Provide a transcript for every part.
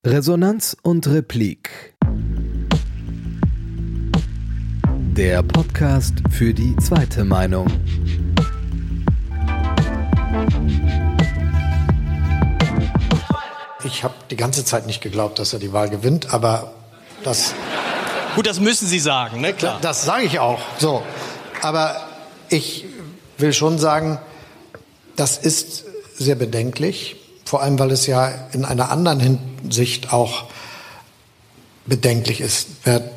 Resonanz und Replik. Der Podcast für die zweite Meinung. Ich habe die ganze Zeit nicht geglaubt, dass er die Wahl gewinnt, aber das... Gut, das müssen Sie sagen, ne? Klar. Das sage ich auch, so. Aber ich will schon sagen, das ist sehr bedenklich, vor allem, weil es ja in einer anderen Hinsicht auch bedenklich ist. Wer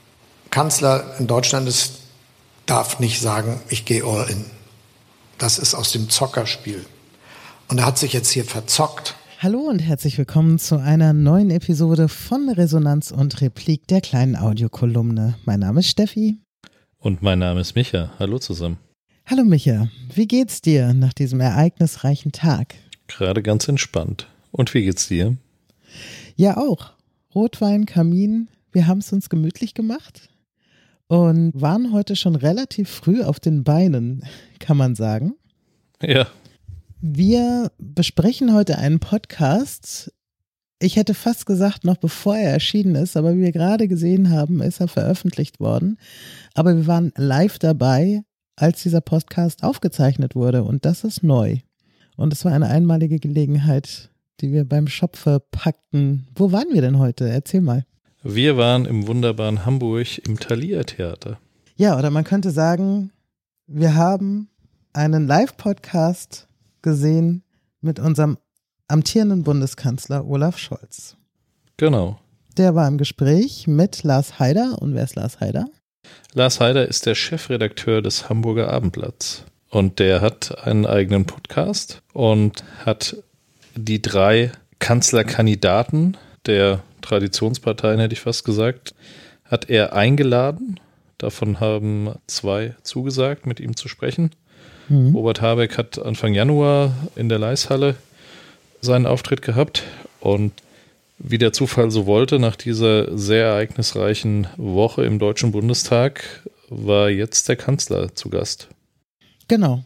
Kanzler in Deutschland ist, darf nicht sagen, ich gehe all in. Das ist aus dem Zockerspiel. Und er hat sich jetzt hier verzockt. Hallo und herzlich willkommen zu einer neuen Episode von Resonanz und Replik, der kleinen Audiokolumne. Mein Name ist Steffi. Und mein Name ist Micha. Hallo zusammen. Hallo Micha, wie geht's dir nach diesem ereignisreichen Tag? Gerade ganz entspannt. Und wie geht's dir? Ja auch. Rotwein, Kamin, wir haben es uns gemütlich gemacht und waren heute schon relativ früh auf den Beinen, kann man sagen. Ja. Wir besprechen heute einen Podcast. Ich hätte fast gesagt, noch bevor er erschienen ist, aber wie wir gerade gesehen haben, ist er veröffentlicht worden. Aber wir waren live dabei, als dieser Podcast aufgezeichnet wurde und das ist neu. Und es war eine einmalige Gelegenheit, die wir beim Schopfe packten. Wo waren wir denn heute? Erzähl mal. Wir waren im wunderbaren Hamburg im Thalia Theater. Ja, oder man könnte sagen, wir haben einen Live-Podcast gesehen mit unserem amtierenden Bundeskanzler Olaf Scholz. Genau. Der war im Gespräch mit Lars Heider. Und wer ist Lars Heider? Lars Heider ist der Chefredakteur des Hamburger Abendblatts. Und der hat einen eigenen Podcast und hat die 3 Kanzlerkandidaten der Traditionsparteien, hätte ich fast gesagt, hat er eingeladen. Davon haben 2 zugesagt, mit ihm zu sprechen. Robert Habeck hat Anfang Januar in der Leishalle seinen Auftritt gehabt und wie der Zufall so wollte, nach dieser sehr ereignisreichen Woche im Deutschen Bundestag war jetzt der Kanzler zu Gast. Genau.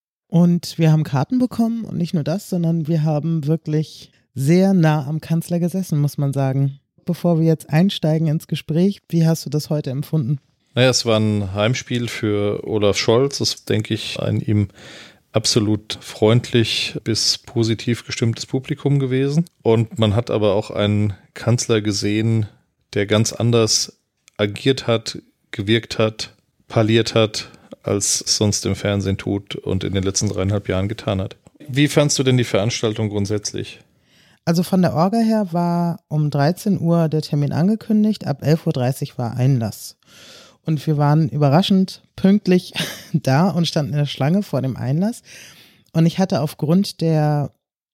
Und wir haben Karten bekommen und nicht nur das, sondern wir haben wirklich sehr nah am Kanzler gesessen, muss man sagen. Bevor wir jetzt einsteigen ins Gespräch, wie hast du das heute empfunden? Naja, es war ein Heimspiel für Olaf Scholz. Das ist, denke ich, ein ihm absolut freundlich bis positiv gestimmtes Publikum gewesen. Und man hat aber auch einen Kanzler gesehen, der ganz anders agiert hat, gewirkt hat, parliert hat, als es sonst im Fernsehen tut und in den letzten 3,5 Jahren getan hat. Wie fandst du denn die Veranstaltung grundsätzlich? Also von der Orga her war um 13 Uhr der Termin angekündigt, ab 11.30 Uhr war Einlass. Und wir waren überraschend pünktlich da und standen in der Schlange vor dem Einlass. Und ich hatte aufgrund der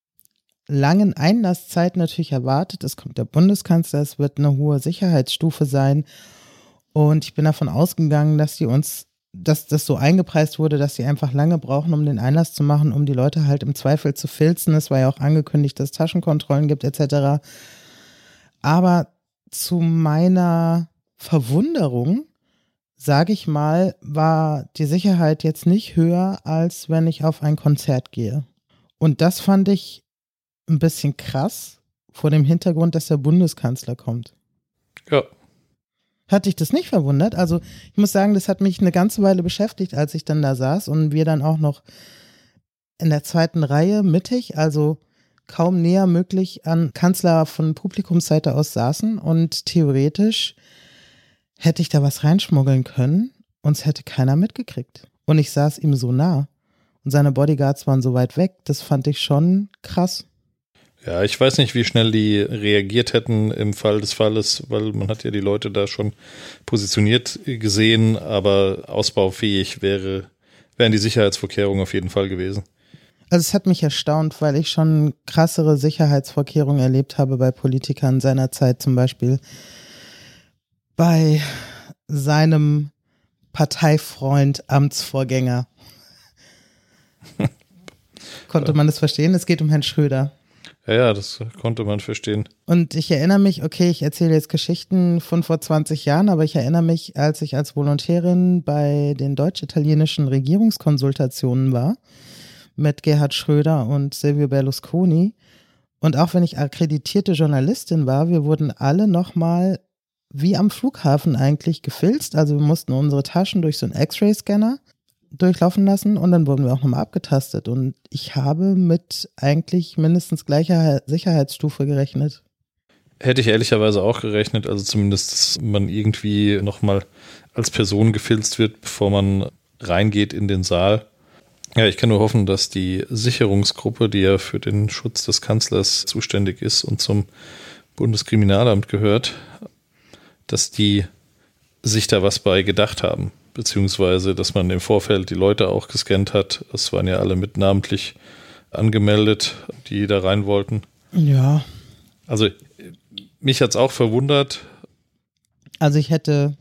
langen Einlasszeit natürlich erwartet, es kommt der Bundeskanzler, es wird eine hohe Sicherheitsstufe sein. Und ich bin davon ausgegangen, dass das so eingepreist wurde, dass sie einfach lange brauchen, um den Einlass zu machen, um die Leute halt im Zweifel zu filzen. Es war ja auch angekündigt, dass es Taschenkontrollen gibt etc. Aber zu meiner Verwunderung, sage ich mal, war die Sicherheit jetzt nicht höher, als wenn ich auf ein Konzert gehe. Und das fand ich ein bisschen krass, vor dem Hintergrund, dass der Bundeskanzler kommt. Ja. Hat dich das nicht verwundert? Also ich muss sagen, das hat mich eine ganze Weile beschäftigt, als ich dann da saß und wir dann auch noch in der zweiten Reihe mittig, also kaum näher möglich an Kanzler von Publikumsseite aus saßen und theoretisch hätte ich da was reinschmuggeln können und es hätte keiner mitgekriegt. Und ich saß ihm so nah und seine Bodyguards waren so weit weg, das fand ich schon krass. Ja, ich weiß nicht, wie schnell die reagiert hätten im Fall des Falles, weil man hat ja die Leute da schon positioniert gesehen, aber ausbaufähig wären die Sicherheitsvorkehrungen auf jeden Fall gewesen. Also es hat mich erstaunt, weil ich schon krassere Sicherheitsvorkehrungen erlebt habe bei Politikern seiner Zeit, zum Beispiel bei seinem Parteifreund, Amtsvorgänger. Konnte man das verstehen? Es geht um Herrn Schröder. Ja, das konnte man verstehen. Und ich erinnere mich, okay, ich erzähle jetzt Geschichten von vor 20 Jahren, aber ich erinnere mich, als ich als Volontärin bei den deutsch-italienischen Regierungskonsultationen war, mit Gerhard Schröder und Silvio Berlusconi Und auch wenn ich akkreditierte Journalistin war, wir wurden alle nochmal wie am Flughafen eigentlich gefilzt. Also wir mussten unsere Taschen durch so einen X-Ray-Scanner durchlaufen lassen und dann wurden wir auch nochmal abgetastet. Und ich habe mit eigentlich mindestens gleicher Sicherheitsstufe gerechnet. Hätte ich ehrlicherweise auch gerechnet, also zumindest, dass man irgendwie nochmal als Person gefilzt wird, bevor man reingeht in den Saal. Ja, ich kann nur hoffen, dass die Sicherungsgruppe, die ja für den Schutz des Kanzlers zuständig ist und zum Bundeskriminalamt gehört, dass die sich da was bei gedacht haben, beziehungsweise, dass man im Vorfeld die Leute auch gescannt hat. Das waren ja alle mit namentlich angemeldet, die da rein wollten. Ja. Also mich hat es auch verwundert. Also ich hätte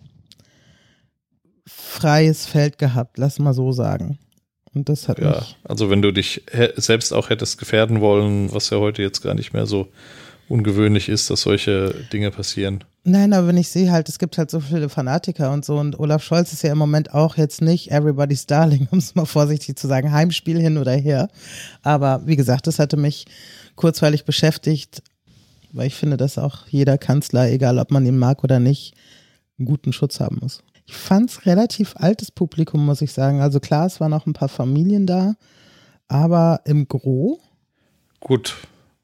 freies Feld gehabt, lass mal so sagen. Und das hat mich... Also wenn du dich selbst auch hättest gefährden wollen, was ja heute jetzt gar nicht mehr so ungewöhnlich ist, dass solche Dinge passieren. Nein, aber wenn ich sehe halt, es gibt halt so viele Fanatiker und so und Olaf Scholz ist ja im Moment auch jetzt nicht everybody's darling, um es mal vorsichtig zu sagen, Heimspiel hin oder her. Aber wie gesagt, das hatte mich kurzweilig beschäftigt, weil ich finde, dass auch jeder Kanzler, egal ob man ihn mag oder nicht, einen guten Schutz haben muss. Ich fand es relativ altes Publikum, muss ich sagen. Also klar, es waren auch ein paar Familien da, aber im Gros. Gut,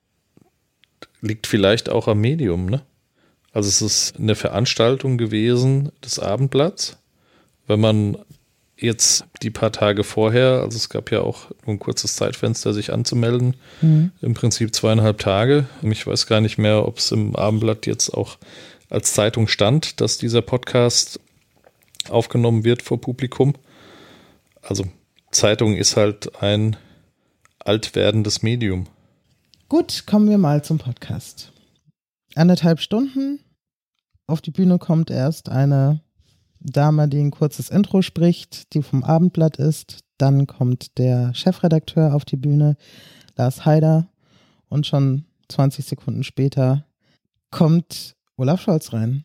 liegt vielleicht auch am Medium, ne? Also es ist eine Veranstaltung gewesen des Abendblatts. Wenn man jetzt die paar Tage vorher, also es gab ja auch nur ein kurzes Zeitfenster, sich anzumelden, im Prinzip 2,5 Tage. Ich weiß gar nicht mehr, ob es im Abendblatt jetzt auch als Zeitung stand, dass dieser Podcast aufgenommen wird vor Publikum. Also Zeitung ist halt ein alt werdendes Medium. Gut, kommen wir mal zum Podcast. 1,5 Stunden. Auf die Bühne kommt erst eine Dame, die ein kurzes Intro spricht, die vom Abendblatt ist. Dann kommt der Chefredakteur auf die Bühne, Lars Haider. Und schon 20 Sekunden später kommt Olaf Scholz rein.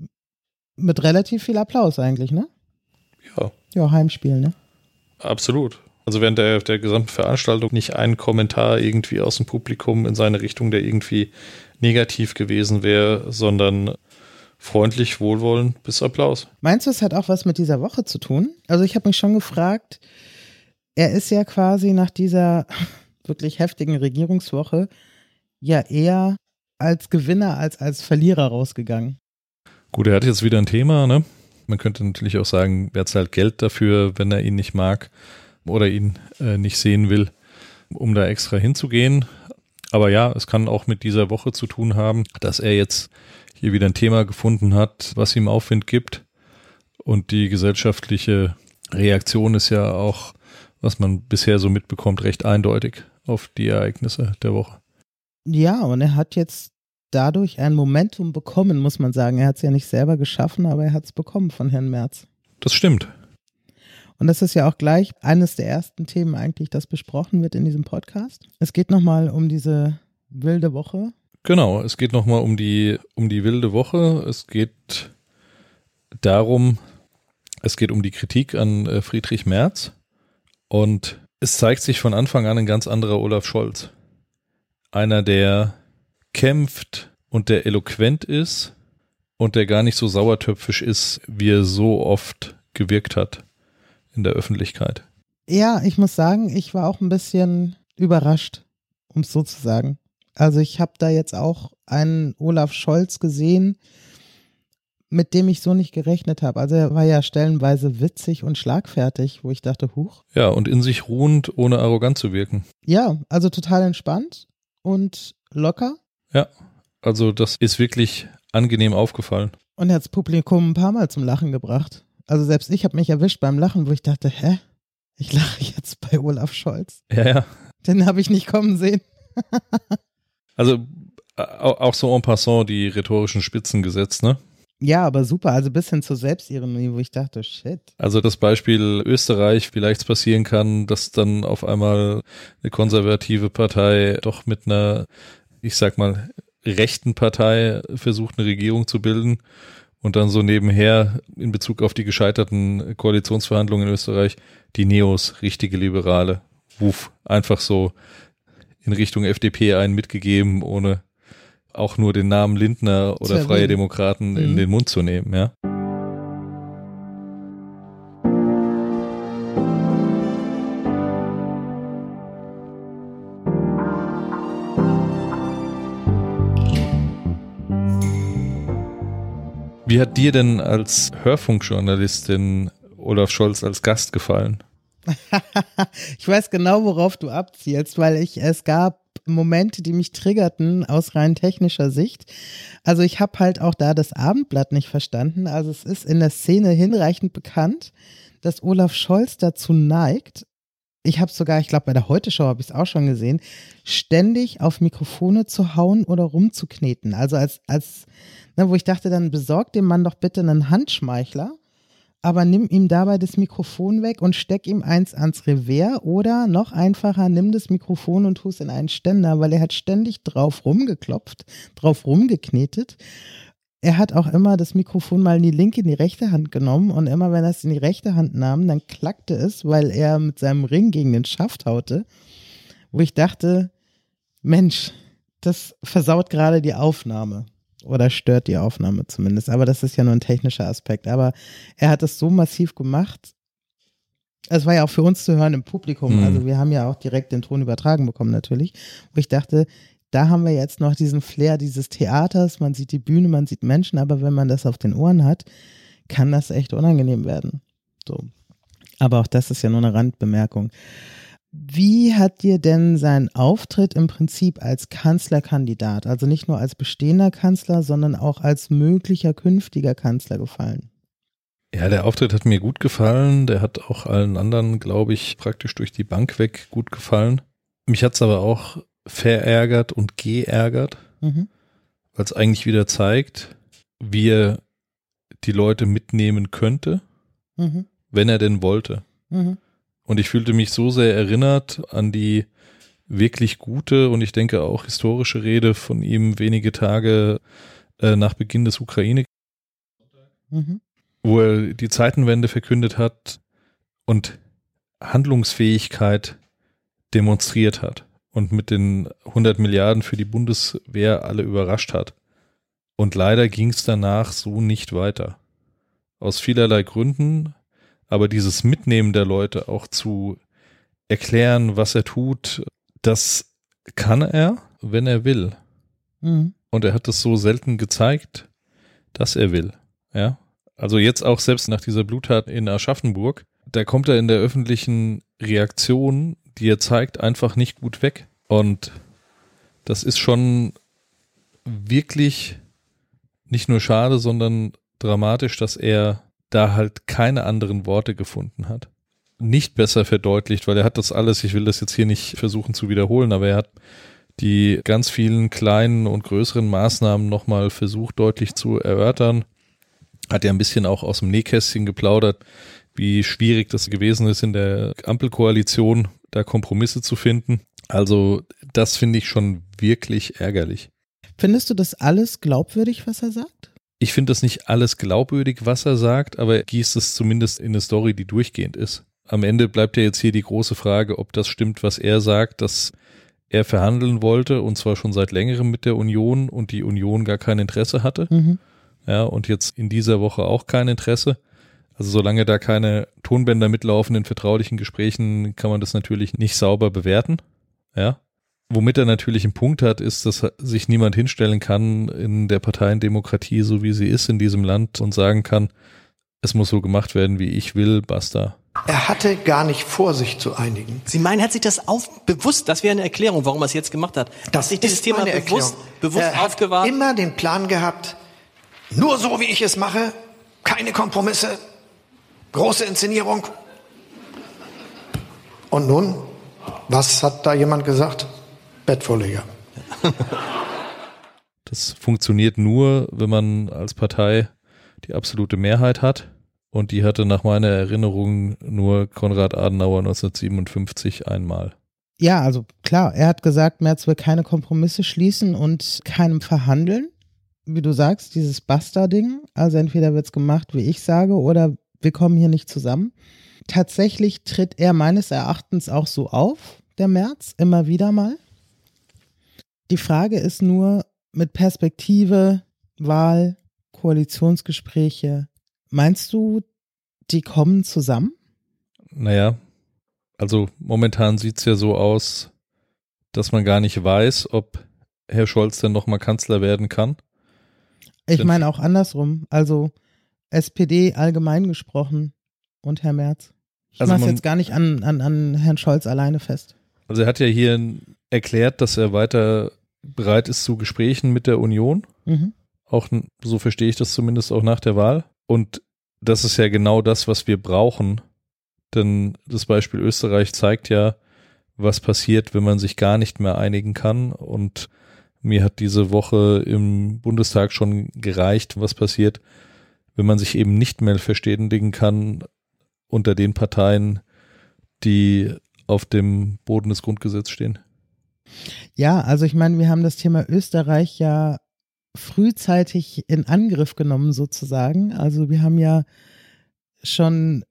Mit relativ viel Applaus eigentlich, ne? Ja. Ja, Heimspiel, ne? Absolut. Also während der gesamten Veranstaltung nicht ein Kommentar irgendwie aus dem Publikum in seine Richtung, der irgendwie negativ gewesen wäre, sondern freundlich, wohlwollend bis Applaus. Meinst du, es hat auch was mit dieser Woche zu tun? Also ich habe mich schon gefragt, er ist ja quasi nach dieser wirklich heftigen Regierungswoche ja eher als Gewinner als Verlierer rausgegangen. Gut, er hat jetzt wieder ein Thema, ne? Man könnte natürlich auch sagen, wer zahlt Geld dafür, wenn er ihn nicht mag oder ihn nicht sehen will, um da extra hinzugehen. Aber ja, es kann auch mit dieser Woche zu tun haben, dass er jetzt hier wieder ein Thema gefunden hat, was ihm Aufwind gibt. Und die gesellschaftliche Reaktion ist ja auch, was man bisher so mitbekommt, recht eindeutig auf die Ereignisse der Woche. Ja, und er hat jetzt dadurch ein Momentum bekommen, muss man sagen. Er hat es ja nicht selber geschaffen, aber er hat es bekommen von Herrn Merz. Das stimmt. Und das ist ja auch gleich eines der ersten Themen eigentlich, das besprochen wird in diesem Podcast. Es geht nochmal um diese wilde Woche. Genau, es geht nochmal um die wilde Woche. Es geht darum, es geht um die Kritik an Friedrich Merz. Und es zeigt sich von Anfang an ein ganz anderer Olaf Scholz. Einer, der kämpft und der eloquent ist und der gar nicht so sauertöpfisch ist, wie er so oft gewirkt hat in der Öffentlichkeit. Ja, ich muss sagen, ich war auch ein bisschen überrascht, um es so zu sagen. Also ich habe da jetzt auch einen Olaf Scholz gesehen, mit dem ich so nicht gerechnet habe. Also er war ja stellenweise witzig und schlagfertig, wo ich dachte, huch. Ja, und in sich ruhend, ohne arrogant zu wirken. Ja, also total entspannt und locker. Ja, also das ist wirklich angenehm aufgefallen. Und er hat das Publikum ein paar Mal zum Lachen gebracht. Also selbst ich habe mich erwischt beim Lachen, wo ich dachte, hä? Ich lache jetzt bei Olaf Scholz. Ja. Den habe ich nicht kommen sehen. Also auch so en passant die rhetorischen Spitzen gesetzt, ne? Ja, aber super, also bis hin zur Selbstironie, wo ich dachte, shit. Also das Beispiel Österreich, wie leicht es passieren kann, dass dann auf einmal eine konservative Partei doch mit einer, ich sag mal, rechten Partei versucht, eine Regierung zu bilden und dann so nebenher in Bezug auf die gescheiterten Koalitionsverhandlungen in Österreich die Neos, richtige Liberale, wuff, einfach so in Richtung FDP einen mitgegeben, ohne auch nur den Namen Lindner oder Freie Demokraten in den Mund zu nehmen, ja. Wie hat dir denn als Hörfunkjournalistin Olaf Scholz als Gast gefallen? Ich weiß genau, worauf du abzielst, weil es gab Momente, die mich triggerten aus rein technischer Sicht. Also ich habe halt auch da das Abendblatt nicht verstanden. Also es ist in der Szene hinreichend bekannt, dass Olaf Scholz dazu neigt, ich glaube bei der Heute-Show habe ich es auch schon gesehen, ständig auf Mikrofone zu hauen oder rumzukneten. Also wo ich dachte, dann besorg dem Mann doch bitte einen Handschmeichler, aber nimm ihm dabei das Mikrofon weg und steck ihm eins ans Revers oder noch einfacher, nimm das Mikrofon und tu es in einen Ständer, weil er hat ständig drauf rumgeklopft, drauf rumgeknetet. Er hat auch immer das Mikrofon mal in die linke, in die rechte Hand genommen und immer, wenn er es in die rechte Hand nahm, dann klackte es, weil er mit seinem Ring gegen den Schaft haute, wo ich dachte, Mensch, das versaut gerade die Aufnahme. Oder stört die Aufnahme zumindest. Aber das ist ja nur ein technischer Aspekt. Aber er hat es so massiv gemacht. Es war ja auch für uns zu hören im Publikum. Also wir haben ja auch direkt den Ton übertragen bekommen natürlich. Wo ich dachte, da haben wir jetzt noch diesen Flair dieses Theaters. Man sieht die Bühne, man sieht Menschen. Aber wenn man das auf den Ohren hat, kann das echt unangenehm werden. So. Aber auch das ist ja nur eine Randbemerkung. Wie hat dir denn sein Auftritt im Prinzip als Kanzlerkandidat, also nicht nur als bestehender Kanzler, sondern auch als möglicher künftiger Kanzler gefallen? Ja, der Auftritt hat mir gut gefallen. Der hat auch allen anderen, glaube ich, praktisch durch die Bank weg gut gefallen. Mich hat es aber auch verärgert und geärgert, weil es eigentlich wieder zeigt, wie er die Leute mitnehmen könnte, wenn er denn wollte. Und ich fühlte mich so sehr erinnert an die wirklich gute und ich denke auch historische Rede von ihm wenige Tage nach Beginn des Ukraine, wo er die Zeitenwende verkündet hat und Handlungsfähigkeit demonstriert hat und mit den 100 Milliarden für die Bundeswehr alle überrascht hat. Und leider ging es danach so nicht weiter. Aus vielerlei Gründen. Aber dieses Mitnehmen der Leute auch zu erklären, was er tut, das kann er, wenn er will. Und er hat es so selten gezeigt, dass er will. Ja, also jetzt auch selbst nach dieser Bluttat in Aschaffenburg, da kommt er in der öffentlichen Reaktion, die er zeigt, einfach nicht gut weg. Und das ist schon wirklich nicht nur schade, sondern dramatisch, dass er da halt keine anderen Worte gefunden hat. Nicht besser verdeutlicht, weil er hat das alles, ich will das jetzt hier nicht versuchen zu wiederholen, aber er hat die ganz vielen kleinen und größeren Maßnahmen nochmal versucht deutlich zu erörtern. Hat ja ein bisschen auch aus dem Nähkästchen geplaudert, wie schwierig das gewesen ist in der Ampelkoalition, da Kompromisse zu finden. Also das finde ich schon wirklich ärgerlich. Findest du das alles glaubwürdig, was er sagt? Ich finde das nicht alles glaubwürdig, was er sagt, aber er gießt es zumindest in eine Story, die durchgehend ist. Am Ende bleibt ja jetzt hier die große Frage, ob das stimmt, was er sagt, dass er verhandeln wollte und zwar schon seit längerem mit der Union und die Union gar kein Interesse hatte. Ja, und jetzt in dieser Woche auch kein Interesse. Also solange da keine Tonbänder mitlaufen in vertraulichen Gesprächen, kann man das natürlich nicht sauber bewerten. Ja. Womit er natürlich einen Punkt hat, ist, dass sich niemand hinstellen kann in der Parteiendemokratie, so wie sie ist in diesem Land und sagen kann, es muss so gemacht werden, wie ich will, basta. Er hatte gar nicht vor, sich zu einigen. Sie meinen, hat sich das bewusst, das wäre eine Erklärung, warum er es jetzt gemacht hat. Das hat sich dieses Thema bewusst er aufgewahrt? hat immer den Plan gehabt, nur so wie ich es mache, keine Kompromisse, große Inszenierung. Und nun, was hat da jemand gesagt? Bettvorleger. Das funktioniert nur, wenn man als Partei die absolute Mehrheit hat. Und die hatte nach meiner Erinnerung nur Konrad Adenauer 1957 einmal. Ja, also klar, er hat gesagt, Merz will keine Kompromisse schließen und keinem verhandeln. Wie du sagst, dieses Basta-Ding. Also entweder wird's gemacht, wie ich sage, oder wir kommen hier nicht zusammen. Tatsächlich tritt er meines Erachtens auch so auf, der Merz, immer wieder mal. Die Frage ist nur, mit Perspektive, Wahl, Koalitionsgespräche, meinst du, die kommen zusammen? Naja, also momentan sieht es ja so aus, dass man gar nicht weiß, ob Herr Scholz denn nochmal Kanzler werden kann. Ich meine auch andersrum, also SPD allgemein gesprochen und Herr Merz. Ich mache es jetzt gar nicht an Herrn Scholz alleine fest. Also er hat ja hier erklärt, dass er weiter bereit ist zu Gesprächen mit der Union. Mhm. Auch so verstehe ich das zumindest auch nach der Wahl. Und das ist ja genau das, was wir brauchen. Denn das Beispiel Österreich zeigt ja, was passiert, wenn man sich gar nicht mehr einigen kann. Und mir hat diese Woche im Bundestag schon gereicht, was passiert, wenn man sich eben nicht mehr verständigen kann unter den Parteien, die auf dem Boden des Grundgesetzes stehen. Ja, also ich meine, wir haben das Thema Österreich ja frühzeitig in Angriff genommen sozusagen. Also wir haben ja schon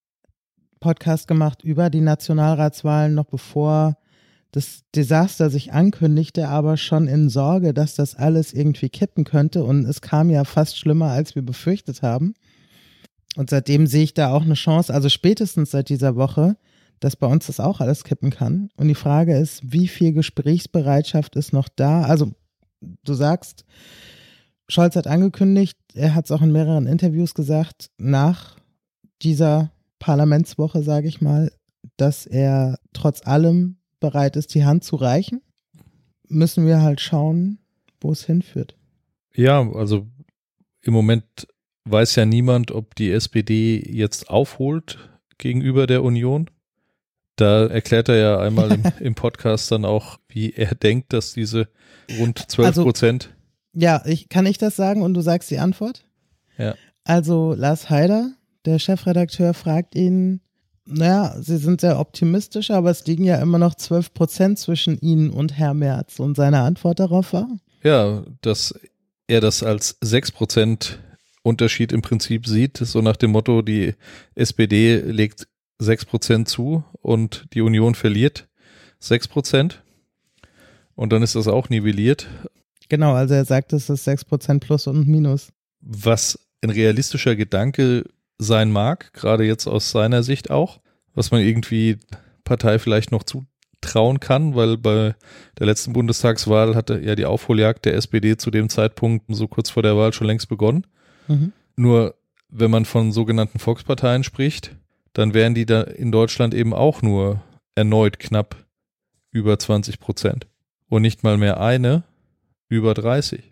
Podcast gemacht über die Nationalratswahlen, noch bevor das Desaster sich ankündigte, aber schon in Sorge, dass das alles irgendwie kippen könnte. Und es kam ja fast schlimmer, als wir befürchtet haben. Und seitdem sehe ich da auch eine Chance, also spätestens seit dieser Woche, dass bei uns das auch alles kippen kann. Und die Frage ist, wie viel Gesprächsbereitschaft ist noch da? Also du sagst, Scholz hat angekündigt, er hat es auch in mehreren Interviews gesagt, nach dieser Parlamentswoche, sage ich mal, dass er trotz allem bereit ist, die Hand zu reichen. Müssen wir halt schauen, wo es hinführt. Ja, also im Moment weiß ja niemand, ob die SPD jetzt aufholt gegenüber der Union. Da erklärt er ja einmal im Podcast dann auch, wie er denkt, dass diese rund 12%. Ja, kann ich das sagen und du sagst die Antwort? Ja. Also Lars Haider, der Chefredakteur, fragt ihn, naja, Sie sind sehr optimistisch, aber es liegen ja immer noch 12% zwischen Ihnen und Herr Merz. Und seine Antwort darauf war? Ja, dass er das als 6% Unterschied im Prinzip sieht, so nach dem Motto, die SPD legt 6% zu und die Union verliert 6%. Und dann ist das auch nivelliert. Genau, also er sagt, es ist 6% plus und minus. Was ein realistischer Gedanke sein mag, gerade jetzt aus seiner Sicht auch, was man irgendwie Partei vielleicht noch zutrauen kann, weil bei der letzten Bundestagswahl hatte ja die Aufholjagd der SPD zu dem Zeitpunkt so kurz vor der Wahl schon längst begonnen. Mhm. Nur wenn man von sogenannten Volksparteien spricht, dann wären die da in Deutschland eben auch nur erneut knapp über 20% und nicht mal mehr eine über 30%.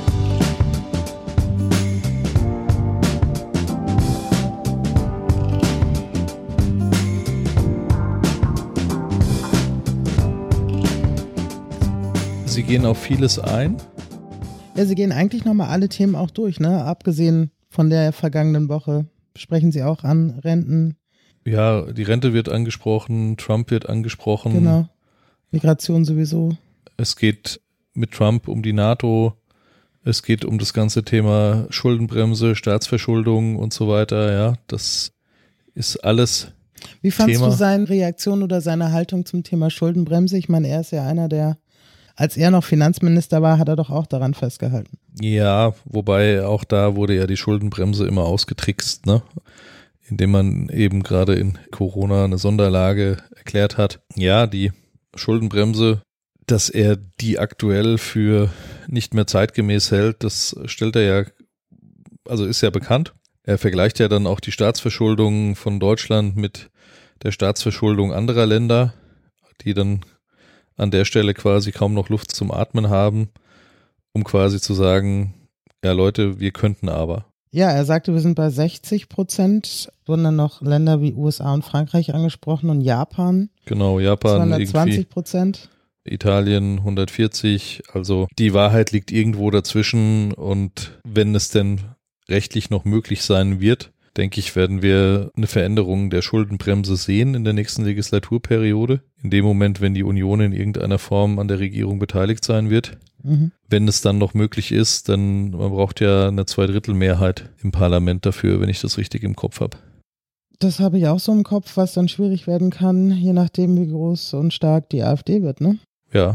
Sie gehen auf vieles ein. Ja, Sie gehen eigentlich nochmal alle Themen auch durch, ne? Abgesehen von der vergangenen Woche sprechen Sie auch an Renten. Ja, die Rente wird angesprochen, Trump wird angesprochen. Genau, Migration sowieso. Es geht mit Trump um die NATO, es geht um das ganze Thema Schuldenbremse, Staatsverschuldung und so weiter. Ja, das ist alles Wie fandst Thema. du seine Reaktion oder seine Haltung zum Thema Schuldenbremse? Ich meine, er ist ja einer der, als er noch Finanzminister war, hat er doch auch daran festgehalten. Ja, wobei auch da wurde ja die Schuldenbremse immer ausgetrickst, ne? Indem man eben gerade in Corona eine Sonderlage erklärt hat. Ja, die Schuldenbremse, dass er die aktuell für nicht mehr zeitgemäß hält, das stellt er ja, also ist ja bekannt. Er vergleicht ja dann auch die Staatsverschuldung von Deutschland mit der Staatsverschuldung anderer Länder, die dann an der Stelle quasi kaum noch Luft zum Atmen haben, um quasi zu sagen, ja Leute, wir könnten aber. Ja, er sagte, wir sind bei 60%, wurden dann noch Länder wie USA und Frankreich angesprochen und Japan. Genau, Japan 220%. Italien 140, also die Wahrheit liegt irgendwo dazwischen und wenn es denn rechtlich noch möglich sein wird, denke ich, werden wir eine Veränderung der Schuldenbremse sehen in der nächsten Legislaturperiode. In dem Moment, wenn die Union in irgendeiner Form an der Regierung beteiligt sein wird. Mhm. Wenn es dann noch möglich ist, dann man braucht ja eine 2/3 im Parlament dafür, wenn ich das richtig im Kopf habe. Das habe ich auch so im Kopf, was dann schwierig werden kann, je nachdem, wie groß und stark die AfD wird, ne? Ja,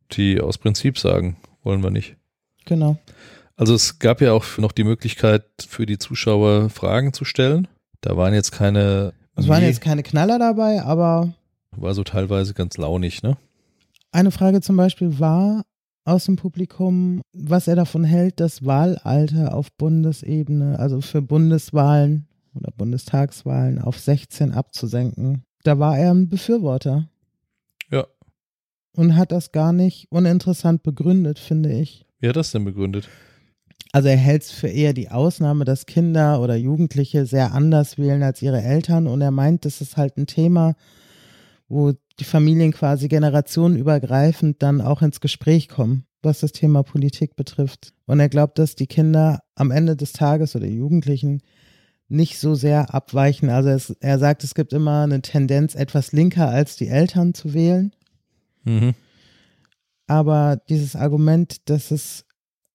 die aus Prinzip sagen, wollen wir nicht. Genau. Also es gab ja auch noch die Möglichkeit für die Zuschauer Fragen zu stellen. Da waren jetzt keine... Es waren jetzt keine Knaller dabei, aber... War so teilweise ganz launig, ne? Eine Frage zum Beispiel war aus dem Publikum, was er davon hält, das Wahlalter auf Bundesebene, also für Bundeswahlen oder Bundestagswahlen auf 16 abzusenken. Da war er ein Befürworter. Ja. Und hat das gar nicht uninteressant begründet, finde ich. Wie hat das denn begründet? Also er hält es für eher die Ausnahme, dass Kinder oder Jugendliche sehr anders wählen als ihre Eltern. Und er meint, das ist halt ein Thema, wo die Familien quasi generationenübergreifend dann auch ins Gespräch kommen, was das Thema Politik betrifft. Und er glaubt, dass die Kinder am Ende des Tages oder Jugendlichen nicht so sehr abweichen. Also er sagt, es gibt immer eine Tendenz, etwas linker als die Eltern zu wählen. Mhm. Aber dieses Argument, dass es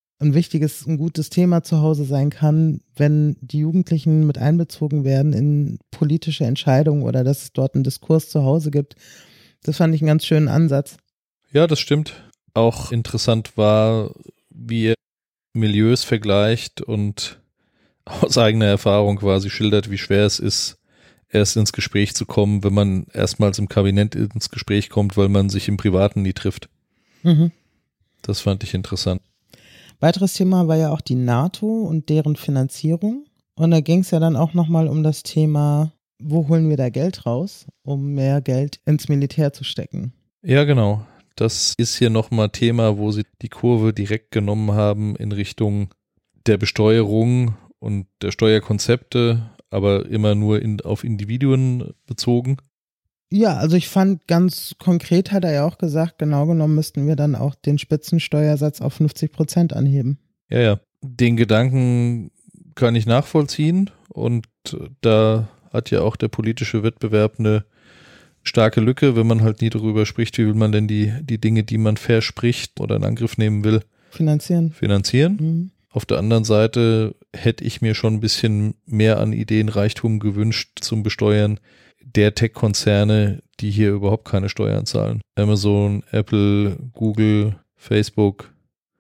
ein gutes Thema zu Hause sein kann, wenn die Jugendlichen mit einbezogen werden in politische Entscheidungen oder dass es dort einen Diskurs zu Hause gibt, das fand ich einen ganz schönen Ansatz. Ja, das stimmt. Auch interessant war, wie er Milieus vergleicht und aus eigener Erfahrung quasi schildert, wie schwer es ist, erst ins Gespräch zu kommen, wenn man erstmals im Kabinett ins Gespräch kommt, weil man sich im Privaten nie trifft. Mhm. Das fand ich interessant. Weiteres Thema war ja auch die NATO und deren Finanzierung. Und da ging es ja dann auch nochmal um das Thema, wo holen wir da Geld raus, um mehr Geld ins Militär zu stecken. Ja, genau. Das ist hier nochmal Thema, wo sie die Kurve direkt genommen haben in Richtung der Besteuerung und der Steuerkonzepte, aber immer nur auf Individuen bezogen. Ja, also ich fand ganz konkret, hat er ja auch gesagt, genau genommen müssten wir dann auch den Spitzensteuersatz auf 50% anheben. Ja. Den Gedanken kann ich nachvollziehen und da hat ja auch der politische Wettbewerb eine starke Lücke, wenn man halt nie darüber spricht, wie will man denn die Dinge, die man verspricht oder in Angriff nehmen will, finanzieren. Mhm. Auf der anderen Seite hätte ich mir schon ein bisschen mehr an Ideenreichtum gewünscht zum Besteuern der Tech-Konzerne, die hier überhaupt keine Steuern zahlen. Amazon, Apple, Google, Facebook,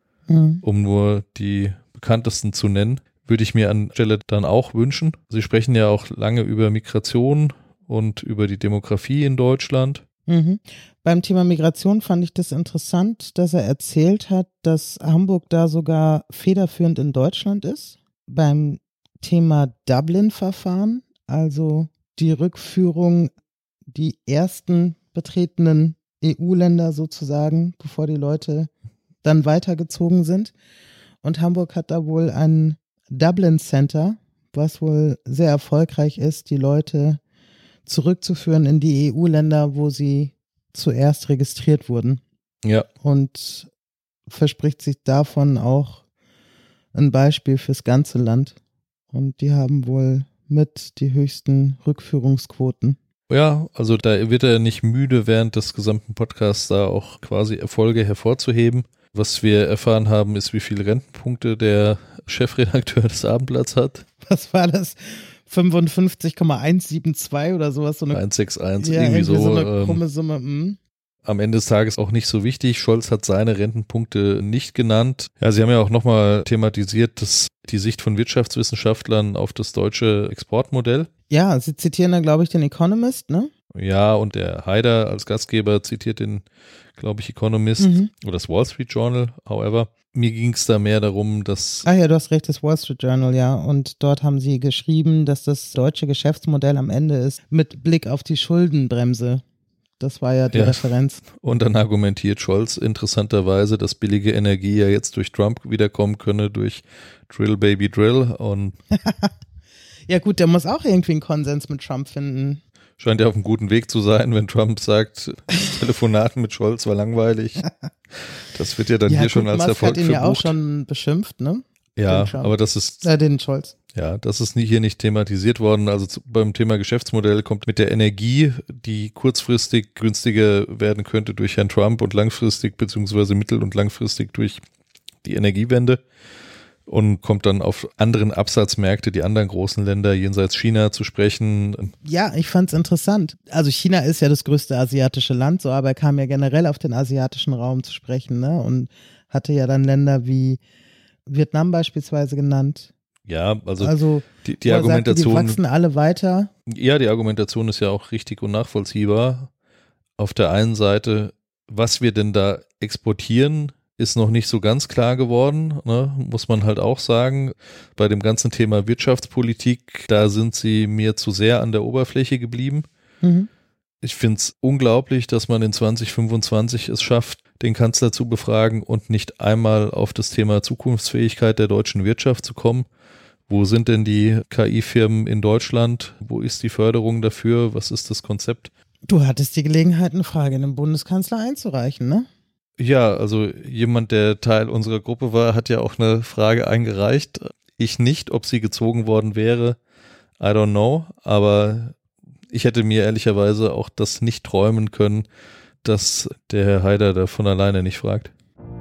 um nur die bekanntesten zu nennen, würde ich mir an der Stelle dann auch wünschen. Sie sprechen ja auch lange über Migration und über die Demografie in Deutschland. Mhm. Beim Thema Migration fand ich das interessant, dass er erzählt hat, dass Hamburg da sogar federführend in Deutschland ist. Beim Thema Dublin-Verfahren, also die Rückführung, die ersten betretenen EU-Länder sozusagen, bevor die Leute dann weitergezogen sind. Und Hamburg hat da wohl ein Dublin Center, was wohl sehr erfolgreich ist, die Leute zurückzuführen in die EU-Länder, wo sie zuerst registriert wurden. Ja. Und verspricht sich davon auch ein Beispiel fürs ganze Land. Und die haben wohl mit die höchsten Rückführungsquoten. Ja, also da wird er nicht müde, während des gesamten Podcasts da auch quasi Erfolge hervorzuheben. Was wir erfahren haben, ist, wie viele Rentenpunkte der Chefredakteur des Abendblatts hat. Was war das? 55,172 oder sowas? So eine 161, ja, irgendwie so. eine krumme Summe. Am Ende des Tages auch nicht so wichtig. Scholz hat seine Rentenpunkte nicht genannt. Ja, Sie haben ja auch nochmal thematisiert, dass die Sicht von Wirtschaftswissenschaftlern auf das deutsche Exportmodell. Ja, Sie zitieren da, glaube ich, den Economist, ne? Ja, und der Haider als Gastgeber zitiert den, glaube ich, Economist oder das Wall Street Journal, however. Mir ging es da mehr darum, dass... Ach ja, du hast recht, das Wall Street Journal, ja. Und dort haben sie geschrieben, dass das deutsche Geschäftsmodell am Ende ist mit Blick auf die Schuldenbremse. Das war ja die Referenz. Und dann argumentiert Scholz interessanterweise, dass billige Energie ja jetzt durch Trump wiederkommen könne, durch Drill Baby Drill. Und ja gut, der muss auch irgendwie einen Konsens mit Trump finden. Scheint ja auf einem guten Weg zu sein, wenn Trump sagt, Telefonaten mit Scholz war langweilig. Das wird ja dann hier schon als Musk Erfolg hat ihn verbucht. Ja auch schon beschimpft, ne? Ja, aber das ist... den Scholz. Ja, das ist hier nicht thematisiert worden. Also beim Thema Geschäftsmodell kommt mit der Energie, die kurzfristig günstiger werden könnte durch Herrn Trump und langfristig beziehungsweise mittel- und langfristig durch die Energiewende. und kommt dann auf anderen Absatzmärkte, die anderen großen Länder jenseits China zu sprechen. Ja, ich fand's interessant. Also China ist ja das größte asiatische Land, so, aber er kam ja generell auf den asiatischen Raum zu sprechen, ne? Und hatte ja dann Länder wie Vietnam beispielsweise genannt. Ja, also die wo er Argumentation. Sagte, die wachsen alle weiter. Ja, die Argumentation ist ja auch richtig und nachvollziehbar. Auf der einen Seite, was wir denn da exportieren, ist noch nicht so ganz klar geworden, ne? Muss man halt auch sagen. Bei dem ganzen Thema Wirtschaftspolitik, da sind sie mir zu sehr an der Oberfläche geblieben. Mhm. Ich finde es unglaublich, dass man in 2025 es schafft, den Kanzler zu befragen und nicht einmal auf das Thema Zukunftsfähigkeit der deutschen Wirtschaft zu kommen. Wo sind denn die KI-Firmen in Deutschland? Wo ist die Förderung dafür? Was ist das Konzept? Du hattest die Gelegenheit, eine Frage in den Bundeskanzler einzureichen, ne? Ja, also jemand, der Teil unserer Gruppe war, hat ja auch eine Frage eingereicht. Ich nicht, ob sie gezogen worden wäre, I don't know. Aber ich hätte mir ehrlicherweise auch das nicht träumen können, dass der Herr Haider da von alleine nicht fragt.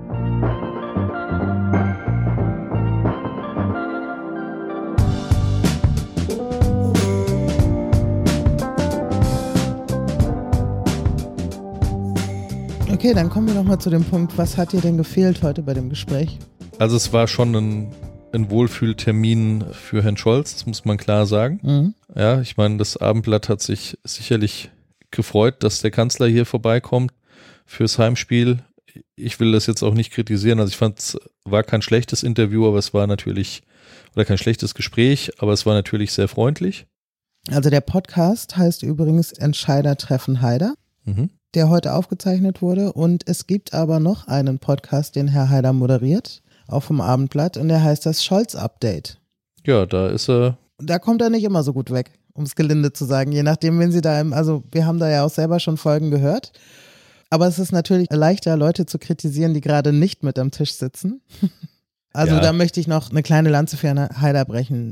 Okay, dann kommen wir noch mal zu dem Punkt, was hat dir denn gefehlt heute bei dem Gespräch? Also es war schon ein Wohlfühltermin für Herrn Scholz, das muss man klar sagen. Mhm. Ja, ich meine, das Abendblatt hat sich sicherlich gefreut, dass der Kanzler hier vorbeikommt fürs Heimspiel. Ich will das jetzt auch nicht kritisieren, also ich fand, es war kein schlechtes Interview, aber es war natürlich, oder kein schlechtes Gespräch, aber es war natürlich sehr freundlich. Also der Podcast heißt übrigens Entscheider treffen Haider. Mhm. Der heute aufgezeichnet wurde, und es gibt aber noch einen Podcast, den Herr Haider moderiert, auch vom Abendblatt, und der heißt das Scholz-Update. Ja, da ist er. Da kommt er nicht immer so gut weg, um es gelinde zu sagen, je nachdem, wenn sie da, also wir haben da ja auch selber schon Folgen gehört, aber es ist natürlich leichter, Leute zu kritisieren, die gerade nicht mit am Tisch sitzen. Also Ja. Da möchte ich noch eine kleine Lanze für Herrn Haider brechen.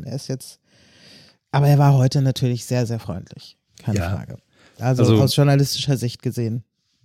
Aber er war heute natürlich sehr, sehr freundlich, keine Ja. Frage. Also aus journalistischer Sicht gesehen.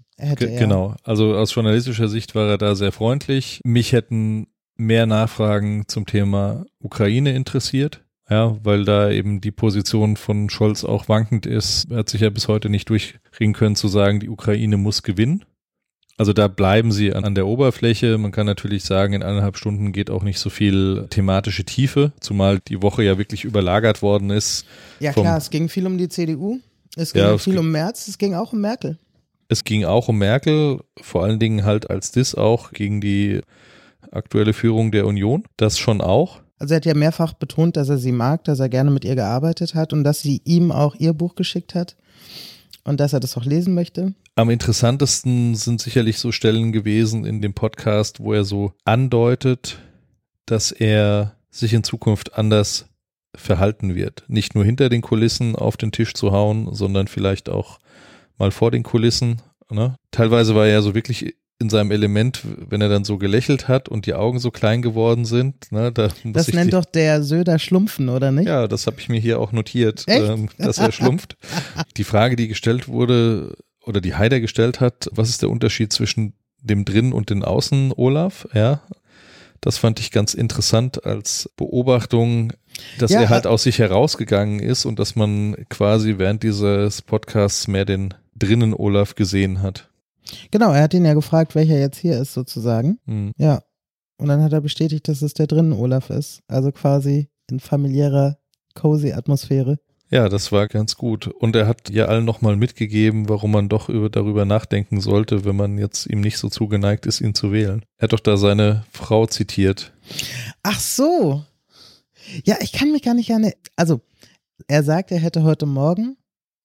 Genau, also aus journalistischer Sicht war er da sehr freundlich. Mich hätten mehr Nachfragen zum Thema Ukraine interessiert, ja, weil da eben die Position von Scholz auch wankend ist. Er hat sich ja bis heute nicht durchringen können zu sagen, die Ukraine muss gewinnen. Also da bleiben sie an der Oberfläche. Man kann natürlich sagen, in 1,5 Stunden geht auch nicht so viel thematische Tiefe, zumal die Woche ja wirklich überlagert worden ist. Ja klar, es ging viel um die CDU. Es ging viel um Merz, es ging auch um Merkel. Es ging auch um Merkel, vor allen Dingen halt als Diss auch gegen die aktuelle Führung der Union. Das schon auch. Also er hat ja mehrfach betont, dass er sie mag, dass er gerne mit ihr gearbeitet hat und dass sie ihm auch ihr Buch geschickt hat und dass er das auch lesen möchte. Am interessantesten sind sicherlich so Stellen gewesen in dem Podcast, wo er so andeutet, dass er sich in Zukunft anders verhalten wird. Nicht nur hinter den Kulissen auf den Tisch zu hauen, sondern vielleicht auch mal vor den Kulissen. Ne? Teilweise war er ja so wirklich in seinem Element, wenn er dann so gelächelt hat und die Augen so klein geworden sind. Ne? Das nennt doch der Söder Schlumpfen, oder nicht? Ja, das habe ich mir hier auch notiert, Echt? dass er schlumpft. Die Frage, die gestellt wurde oder die Haider gestellt hat, was ist der Unterschied zwischen dem Drin- und den Außen-Olaf? Ja, das fand ich ganz interessant als Beobachtung, dass er halt aus sich herausgegangen ist und dass man quasi während dieses Podcasts mehr den Drinnen-Olaf gesehen hat. Genau, er hat ihn ja gefragt, welcher jetzt hier ist sozusagen. Mhm. Ja, und dann hat er bestätigt, dass es der Drinnen-Olaf ist. Also quasi in familiärer, cozy Atmosphäre. Ja, das war ganz gut. Und er hat ja allen nochmal mitgegeben, warum man doch darüber nachdenken sollte, wenn man jetzt ihm nicht so zugeneigt ist, ihn zu wählen. Er hat doch da seine Frau zitiert. Ach so. Ja, ich kann mich gar nicht an. Also, er sagt, er hätte heute Morgen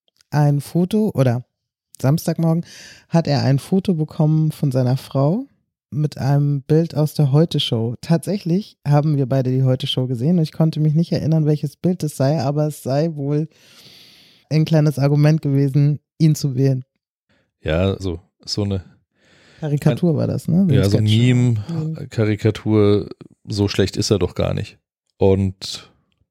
ein Foto, oder Samstagmorgen hat er ein Foto bekommen von seiner Frau mit einem Bild aus der Heute-Show. Tatsächlich haben wir beide die Heute-Show gesehen und ich konnte mich nicht erinnern, welches Bild es sei, aber es sei wohl ein kleines Argument gewesen, ihn zu wählen. Ja, so eine Karikatur war das, ne? Ja, so ein Meme, Karikatur, so schlecht ist er doch gar nicht. Und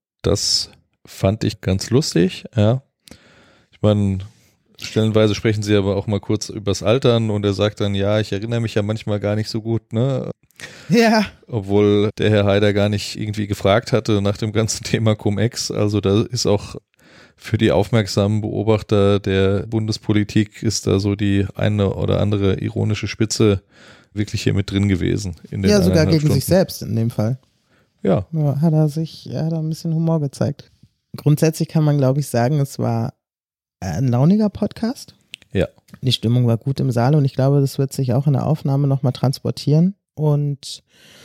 das fand ich ganz lustig, ja. Ich meine, stellenweise sprechen sie aber auch mal kurz übers Altern und er sagt dann, ja, ich erinnere mich ja manchmal gar nicht so gut, ne? Ja. Obwohl der Herr Haider gar nicht irgendwie gefragt hatte nach dem ganzen Thema Cum-Ex. Also da ist auch für die aufmerksamen Beobachter der Bundespolitik ist da so die eine oder andere ironische Spitze wirklich hier mit drin gewesen. Ja, sogar gegen sich selbst in dem Fall. Ja. Hat er ein bisschen Humor gezeigt. Grundsätzlich kann man, glaube ich, sagen, es war ein launiger Podcast. Ja. Die Stimmung war gut im Saal und ich glaube, das wird sich auch in der Aufnahme nochmal transportieren. Und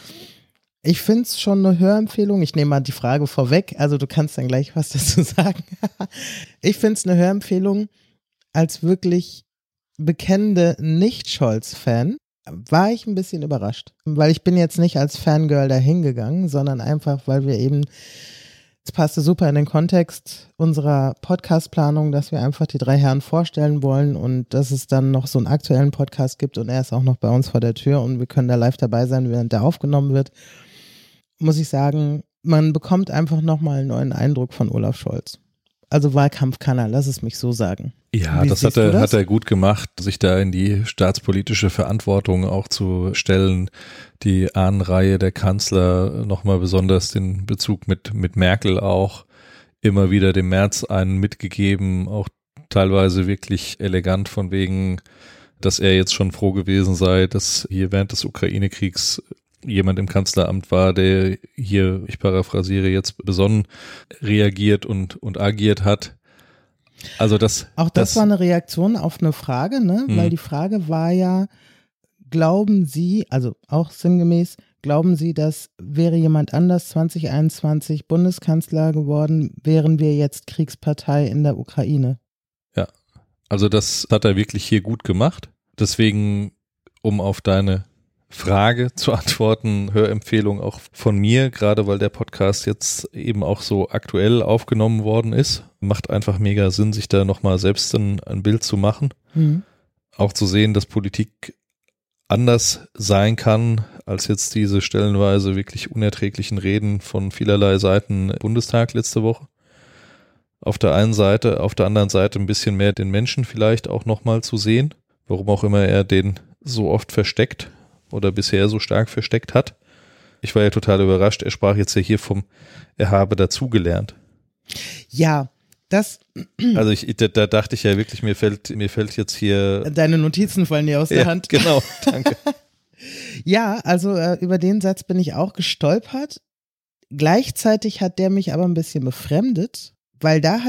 ich finde es schon eine Hörempfehlung. Ich nehme mal die Frage vorweg, also du kannst dann gleich was dazu sagen. Ich finde es eine Hörempfehlung als wirklich bekennende Nicht-Scholz-Fan. War ich ein bisschen überrascht, weil ich bin jetzt nicht als Fangirl da hingegangen, sondern einfach, weil wir eben, es passte super in den Kontext unserer Podcast-Planung, dass wir einfach die 3 Herren vorstellen wollen und dass es dann noch so einen aktuellen Podcast gibt und er ist auch noch bei uns vor der Tür und wir können da live dabei sein, während der aufgenommen wird. Muss ich sagen, man bekommt einfach nochmal einen neuen Eindruck von Olaf Scholz. Also Wahlkampf kann er, lass es mich so sagen. Ja, das hat er gut gemacht, sich da in die staatspolitische Verantwortung auch zu stellen. Die Ahnenreihe der Kanzler, nochmal besonders den Bezug mit Merkel auch, immer wieder dem Merz einen mitgegeben, auch teilweise wirklich elegant von wegen, dass er jetzt schon froh gewesen sei, dass hier während des Ukraine-Kriegs jemand im Kanzleramt war, der hier, ich paraphrasiere jetzt, besonnen reagiert und agiert hat. Also das war eine Reaktion auf eine Frage, ne? Weil die Frage war ja, glauben Sie, also auch sinngemäß, glauben Sie, dass wäre jemand anders 2021 Bundeskanzler geworden, wären wir jetzt Kriegspartei in der Ukraine? Ja, also das hat er wirklich hier gut gemacht. Deswegen, um auf deine Frage zu antworten, Hörempfehlung auch von mir, gerade weil der Podcast jetzt eben auch so aktuell aufgenommen worden ist. Macht einfach mega Sinn, sich da nochmal selbst ein Bild zu machen. Mhm. Auch zu sehen, dass Politik anders sein kann, als jetzt diese stellenweise wirklich unerträglichen Reden von vielerlei Seiten im Bundestag letzte Woche. Auf der einen Seite, auf der anderen Seite ein bisschen mehr den Menschen vielleicht auch nochmal zu sehen, warum auch immer er den so oft versteckt oder bisher so stark versteckt hat. Ich war ja total überrascht. Er sprach jetzt ja hier er habe dazugelernt. Ja, das. Also da dachte ich ja wirklich, mir fällt jetzt hier. Deine Notizen fallen dir aus der Hand. Genau, danke. Ja, also über den Satz bin ich auch gestolpert. Gleichzeitig hat der mich aber ein bisschen befremdet, weil da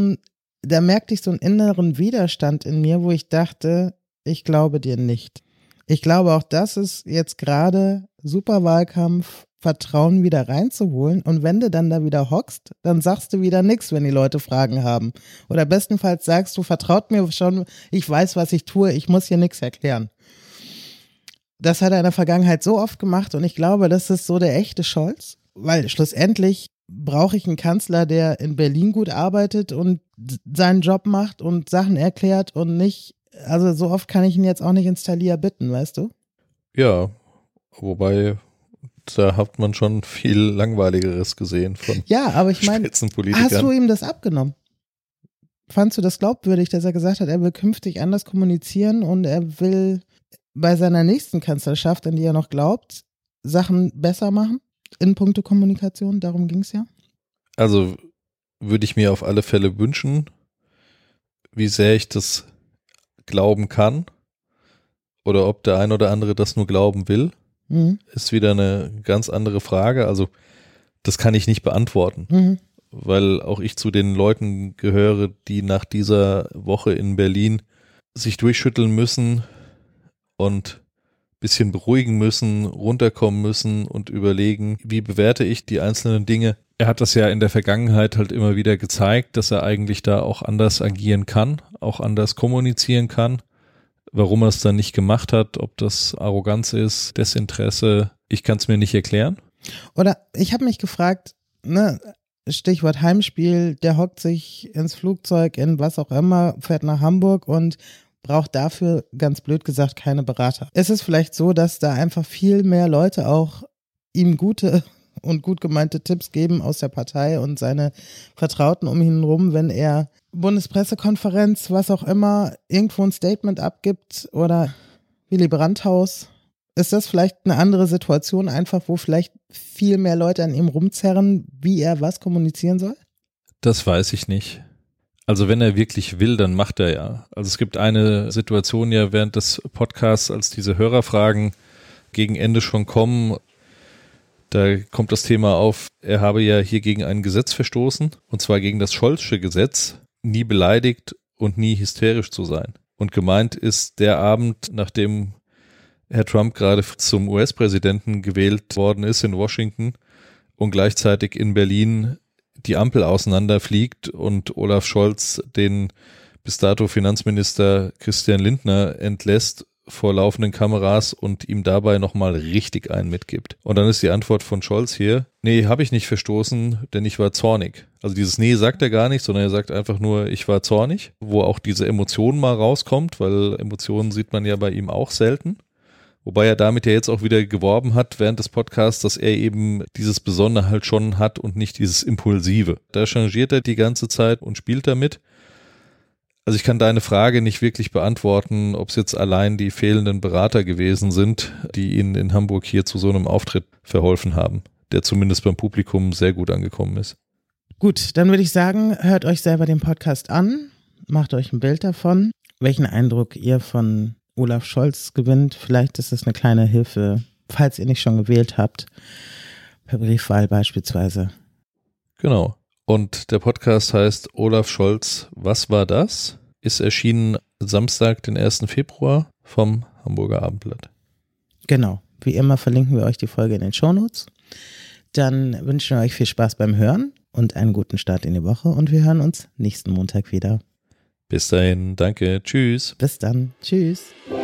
merkte ich so einen inneren Widerstand in mir, wo ich dachte, ich glaube dir nicht. Ich glaube auch, das ist jetzt gerade super Wahlkampf, Vertrauen wieder reinzuholen und wenn du dann da wieder hockst, dann sagst du wieder nichts, wenn die Leute Fragen haben. Oder bestenfalls sagst du, vertraut mir schon, ich weiß, was ich tue, ich muss hier nichts erklären. Das hat er in der Vergangenheit so oft gemacht und ich glaube, das ist so der echte Scholz, weil schlussendlich brauche ich einen Kanzler, der in Berlin gut arbeitet und seinen Job macht und Sachen erklärt und nicht. Also so oft kann ich ihn jetzt auch nicht ins Talier bitten, weißt du? Ja, wobei da hat man schon viel Langweiligeres gesehen von aber ich meine, hast du ihm das abgenommen? Fandst du das glaubwürdig, dass er gesagt hat, er will künftig anders kommunizieren und er will bei seiner nächsten Kanzlerschaft, an die er noch glaubt, Sachen besser machen? In puncto Kommunikation, darum ging es ja. Also würde ich mir auf alle Fälle wünschen, wie sehr ich das glauben kann oder ob der ein oder andere das nur glauben will, ist wieder eine ganz andere Frage. Also das kann ich nicht beantworten, weil auch ich zu den Leuten gehöre, die nach dieser Woche in Berlin sich durchschütteln müssen und ein bisschen beruhigen müssen, runterkommen müssen und überlegen, wie bewerte ich die einzelnen Dinge. Er hat das ja in der Vergangenheit halt immer wieder gezeigt, dass er eigentlich da auch anders agieren kann, auch anders kommunizieren kann. Warum er es dann nicht gemacht hat, ob das Arroganz ist, Desinteresse, ich kann es mir nicht erklären. Oder ich habe mich gefragt, Stichwort Heimspiel, der hockt sich ins Flugzeug, in was auch immer, fährt nach Hamburg und braucht dafür, ganz blöd gesagt, keine Berater. Es ist vielleicht so, dass da einfach viel mehr Leute auch ihm gute und gut gemeinte Tipps geben aus der Partei und seine Vertrauten um ihn herum, wenn er Bundespressekonferenz, was auch immer, irgendwo ein Statement abgibt oder Willy Brandt-Haus Ist das vielleicht eine andere Situation einfach, wo vielleicht viel mehr Leute an ihm rumzerren, wie er was kommunizieren soll? Das weiß ich nicht. Also wenn er wirklich will, dann macht er ja. Also es gibt eine Situation ja während des Podcasts, als diese Hörerfragen gegen Ende schon kommen, da kommt das Thema auf, er habe ja hier gegen ein Gesetz verstoßen, und zwar gegen das Scholzsche Gesetz, nie beleidigt und nie hysterisch zu sein. Und gemeint ist der Abend, nachdem Herr Trump gerade zum US-Präsidenten gewählt worden ist in Washington und gleichzeitig in Berlin die Ampel auseinanderfliegt und Olaf Scholz den bis dato Finanzminister Christian Lindner entlässt vor laufenden Kameras und ihm dabei nochmal richtig einen mitgibt. Und dann ist die Antwort von Scholz hier, nee, habe ich nicht verstoßen, denn ich war zornig. Also dieses Nee sagt er gar nicht, sondern er sagt einfach nur, ich war zornig, wo auch diese Emotion mal rauskommt, weil Emotionen sieht man ja bei ihm auch selten. Wobei er damit ja jetzt auch wieder geworben hat während des Podcasts, dass er eben dieses Besondere halt schon hat und nicht dieses Impulsive. Da changiert er die ganze Zeit und spielt damit. Also ich kann deine Frage nicht wirklich beantworten, ob es jetzt allein die fehlenden Berater gewesen sind, die ihn in Hamburg hier zu so einem Auftritt verholfen haben, der zumindest beim Publikum sehr gut angekommen ist. Gut, dann würde ich sagen, hört euch selber den Podcast an, macht euch ein Bild davon, welchen Eindruck ihr von Olaf Scholz gewinnt. Vielleicht ist das eine kleine Hilfe, falls ihr nicht schon gewählt habt, per Briefwahl beispielsweise. Genau. Und der Podcast heißt Olaf Scholz, was war das? Ist erschienen Samstag, den 1. Februar vom Hamburger Abendblatt. Genau. Wie immer verlinken wir euch die Folge in den Shownotes. Dann wünschen wir euch viel Spaß beim Hören und einen guten Start in die Woche. Und wir hören uns nächsten Montag wieder. Bis dahin, danke, tschüss. Bis dann, tschüss.